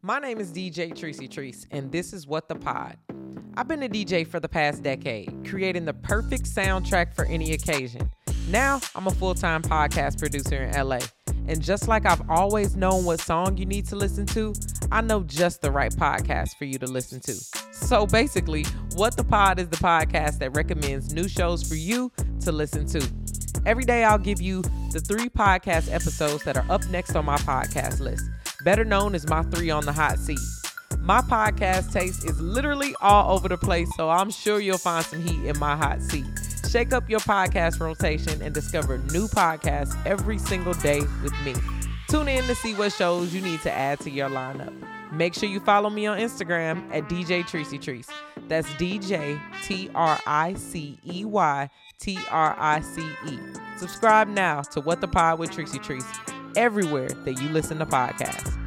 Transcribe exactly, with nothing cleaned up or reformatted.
My name is D J Tracy Treese, and this is What the Pod. I've been a D J for the past decade, creating the perfect soundtrack for any occasion. Now, I'm a full-time podcast producer in L A, and just like I've always known what song you need to listen to, I know just the right podcast for you to listen to. So basically, What the Pod is the podcast that recommends new shows for you to listen to. Every day, I'll give you the three podcast episodes that are up next on my podcast list, better known as my three on the hot seat. My podcast taste is literally all over the place, so I'm sure you'll find some heat in my hot seat. Shake up your podcast rotation and discover new podcasts every single day with me. Tune in to see what shows you need to add to your lineup. Make sure you follow me on Instagram at D J Tracy Treese. That's D J T R I C E Y T R I C E. Subscribe now to What the Pod with Tracy Treese everywhere that you listen to podcasts.